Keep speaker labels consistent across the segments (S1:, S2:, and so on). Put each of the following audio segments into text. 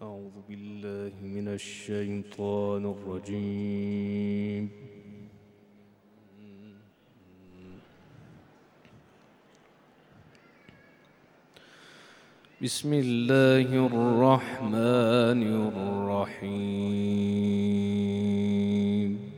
S1: أعوذ بالله من الشيطان الرجيم. بسم الله الرحمن الرحيم.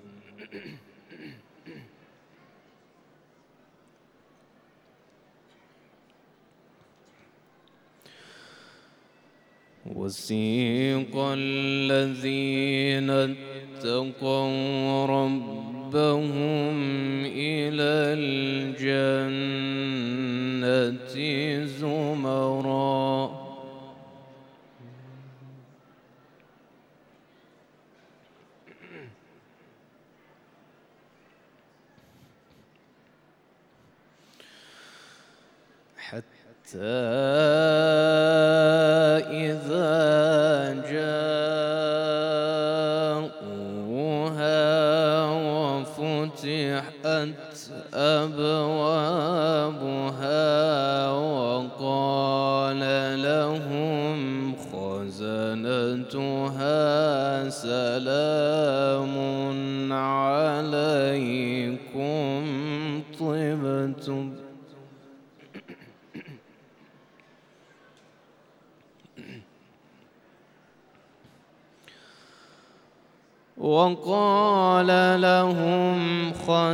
S1: وسيق الذين اتقوا ربهم إلى الجنة زمرًا حتى إذا جاءوها وفتحت أبوابها وقال لهم خزنتها سلام عليكم طبتم وقال لهم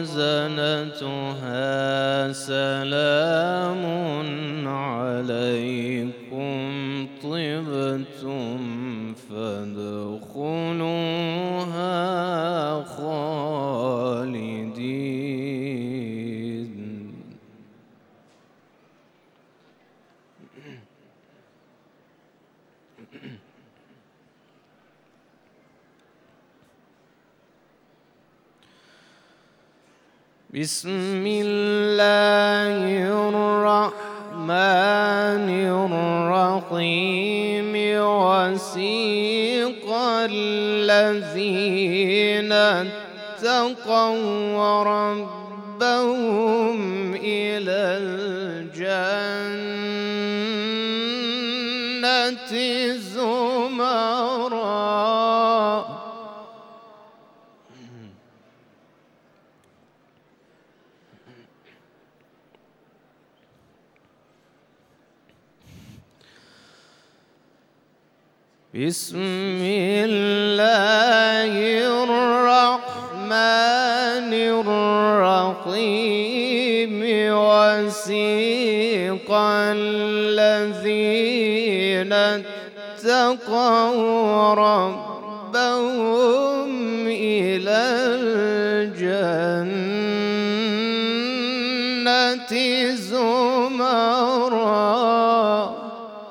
S1: خزنتها سلام عليكم طبتم فادخلوها خالدين. بسم الله الرحمن الرحيم. وسيق الذين اتقوا ربهم إلى الجنة زمرًا بسم الله الرحمن الرحيم. وسيق الذين اتقوا ربهم إلى الجنة زمرًا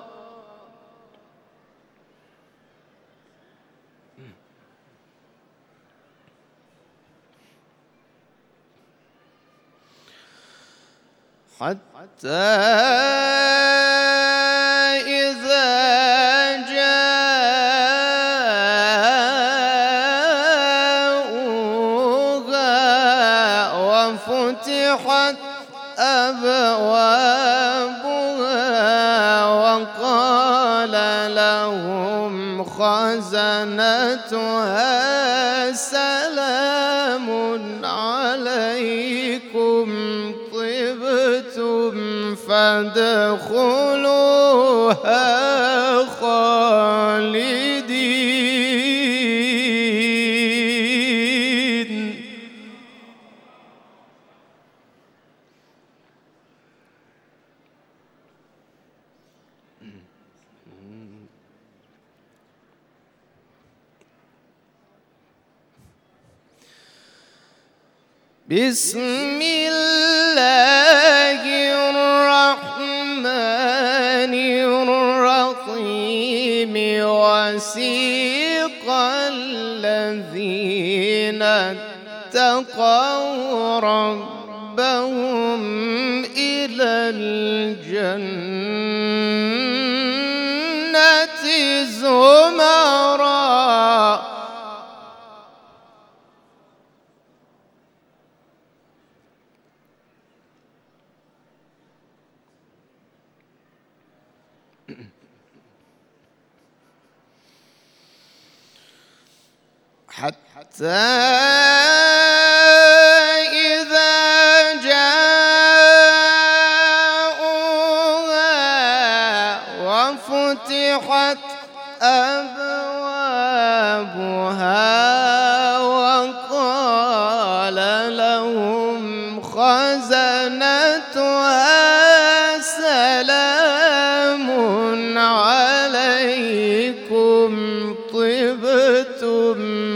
S1: حتى إذا جاءوها وفتحت أبوابها وقال لهم خزنتها سلام عليكم طبتم فادخلوها خالدين. بسم الله الرحمن الرحيم. وسيق الذين اتقوا ربهم إلى الجنة زمرًا إذا جاءوها وفتحت أبوابها وقال لهم خزنتها سلام عليكم طبتم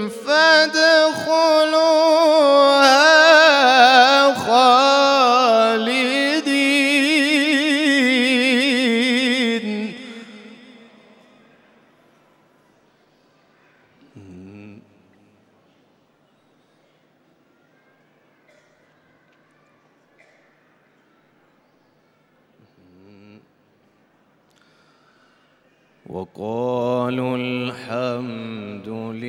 S1: فادخلوها خالدين. وقالوا الحمد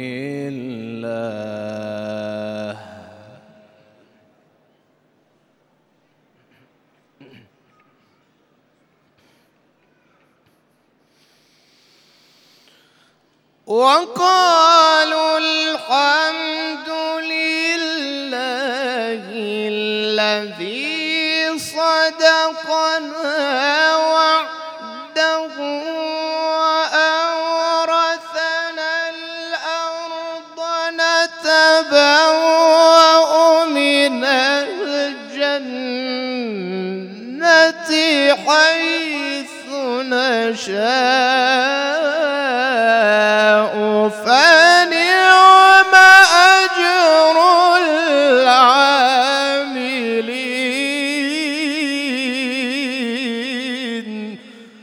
S1: لله وقالوا الحمد لله الذي صدقنا وعده وأورثنا الأرض نتبوأ من الجنة حيث نشاء فنعم أجر العاملين.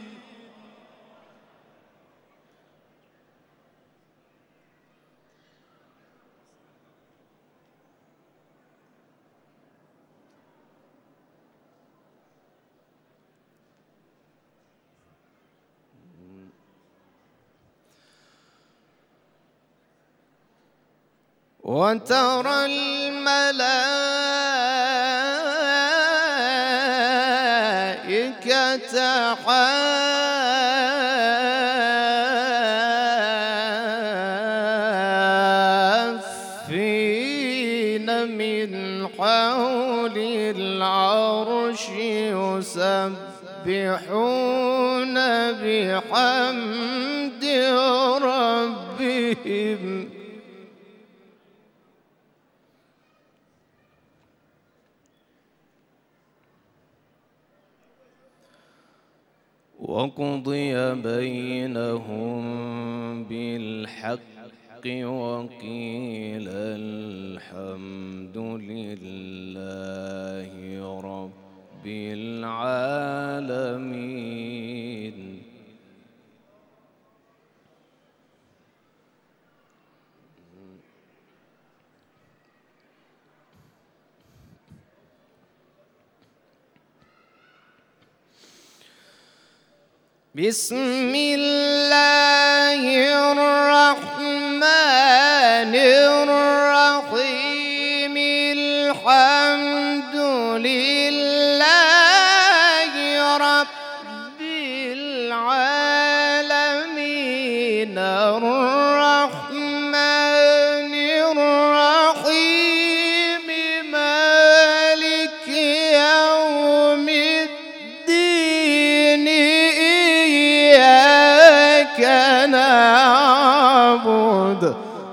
S1: وترى الملائكة حافين من حول العرش يسبحون بحمد ربهم وقضي بينهم بالحق وقيل الحمد لله رب العالمين. بسم الله الرحمن الرحيم الحمد لله رب العالمين الرحمن الرحيم مالك يوم الدين إياك نعبد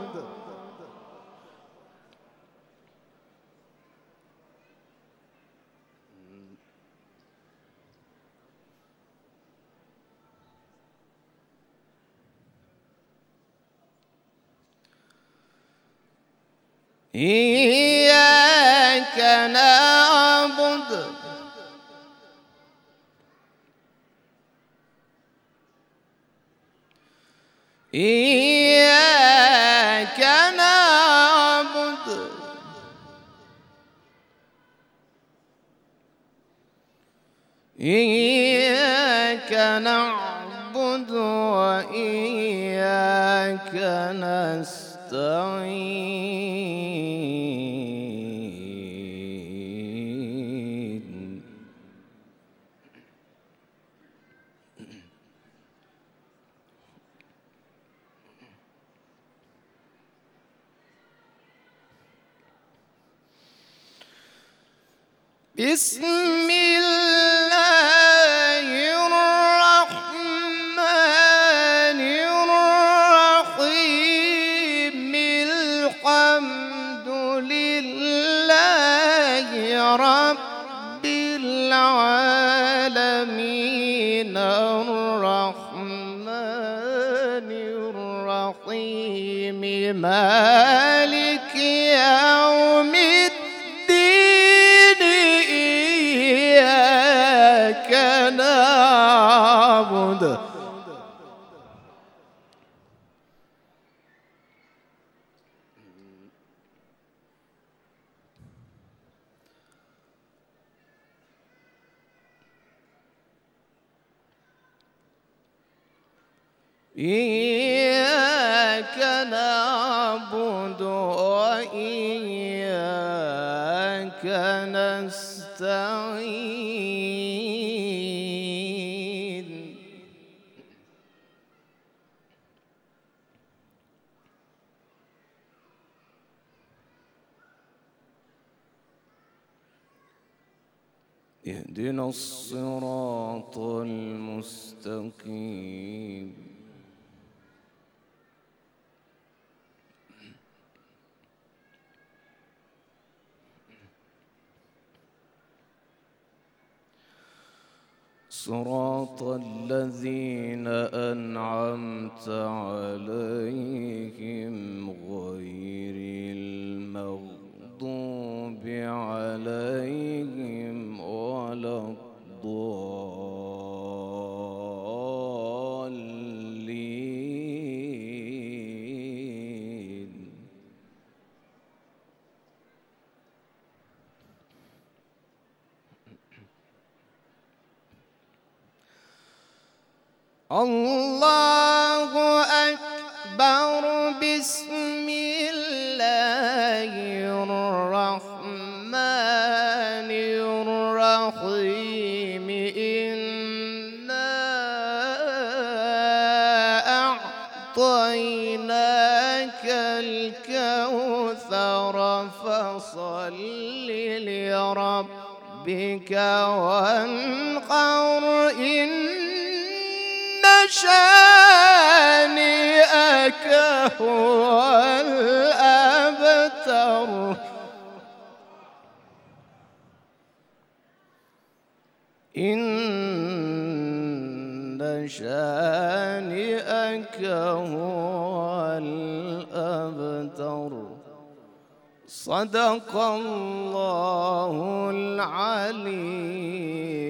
S1: إياك نعبد إياك نعبد إياك نعبد وإياك نستعين. بسم الله الرحمن الرحيم الحمد لله رب العالمين الرحمن الرحيم مالك يوم الدين إياك نعبد إياك نعبد وإياك نستعين اهدنا الصراط المستقيم صراط الذين أنعمت عليهم غير المغضوب عليهم ولا الضالين الله أكبر بسم الله الرحمن الرحيم إنا أعطيناك الكوثر فصل لربك وانحر شانئك هو الأبتر إن شانئك هو الأبتر صدق الله العلي